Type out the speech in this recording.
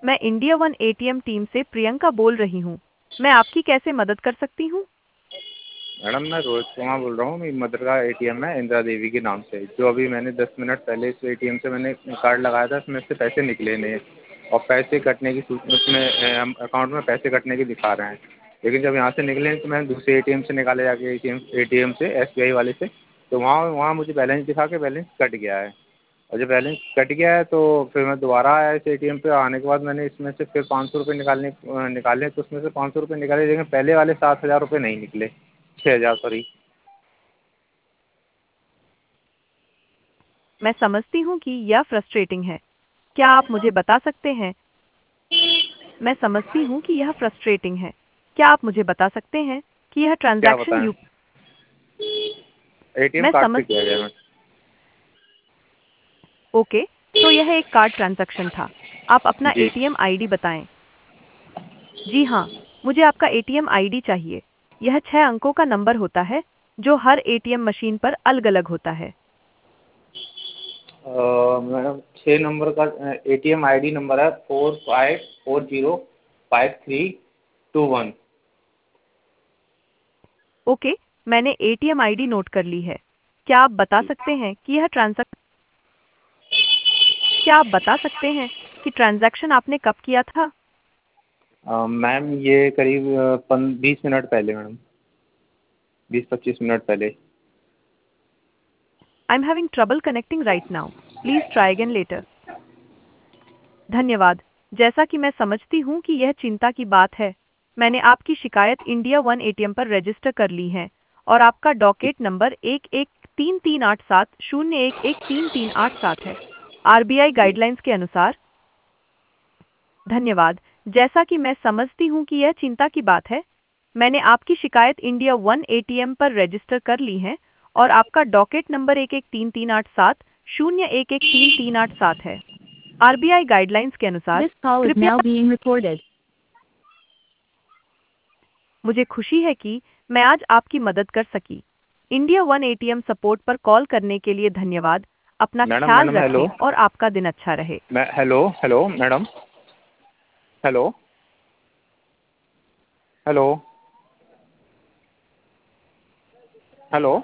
मैं India one ATM team से प्रियंका बोल रही हूँ। मैं आपकी कैसे मदद कर सकती हूँ? मैडम मैं रोहित कुमार बोल रहा हूँ। मेरी मदर का एटीएम है इंदिरा देवी के नाम से, जो अभी मैंने 10 मिनट पहले इस एटीएम से मैंने कार्ड लगाया था, उसमें से पैसे निकले नहीं और पैसे कटने की उसमें अकाउंट में पैसे कटने की दिखा रहे हैं। लेकिन जब यहाँ से निकले हैं तो मैंने दूसरे एटीएम से निकाले जाके एटीएम से एसबीआई वाले से, तो वहाँ वहाँ मुझे बैलेंस दिखा के बैलेंस कट गया है। और जब बैलेंस कट गया है तो फिर मैं दोबारा आया इस एटीएम पे। आने के बाद मैंने इसमें से फिर 500 रुपये निकाले तो उसमें से 500 रुपये निकाले, लेकिन पहले वाले 7,000 रुपये नहीं निकले, 6,000 सॉरी। मैं समझती हूँ कि यह फ्रस्ट्रेटिंग है। क्या आप मुझे बता सकते हैं? मैं समझती हूँ कि यह फ्रस्ट्रेटिंग है। क्या आप मुझे बता सकते हैं कि यह क्या ट्रांज़ैक्शन बताएं? यू एटीएम मैं कार्ड समझ से किया गया। मैं ओके, तो यह एक कार्ड ट्रांज़ैक्शन था। आप अपना जी। एटीएम आईडी बताएं। जी हाँ, मुझे आपका एटीएम आईडी चाहिए। यह 6 अंकों का नंबर होता है, जो हर एटीएम मशीन पर अलग-अलग होता है। मैडम 6 नंबर का एटीएम आईडी नंबर है 45405321। ओके, मैंने एटीएम आईडी नोट कर ली है। क्या आप बता सकते हैं कि ट्रांज़ैक्शन आपने कब किया था? मैम ये करीब 20 मिनट पहले मैडम, 20-25 मिनट पहले। I am having trouble connecting right now. Please try again later. धन्यवाद। जैसा कि मैं समझती हूँ कि यह चिंता की बात है, मैंने आपकी शिकायत इंडिया वन एटीएम पर रजिस्टर कर ली है और आपका डॉकेट नंबर 11338701133387 है। आरबीआई गाइडलाइंस के अनुसार। धन्यवाद। जैसा कि मैं समझती हूँ कि यह चिंता की बात है, मैंने आपकी शिकायत इंडिया वन एटीएम पर रजिस्टर कर ली है और आपका डॉकेट नंबर 11338701133387 है। आरबीआई गाइडलाइंस के अनुसार This call is कृपया। now being recorded. मुझे खुशी है कि मैं आज आपकी मदद कर सकी। इंडिया वन एटीएम सपोर्ट पर कॉल करने के लिए धन्यवाद। अपना मैडम ख्याल मैडम हेलो। रखें और आपका दिन अच्छा रहे। मैं hello hello madam. Hello hello hello.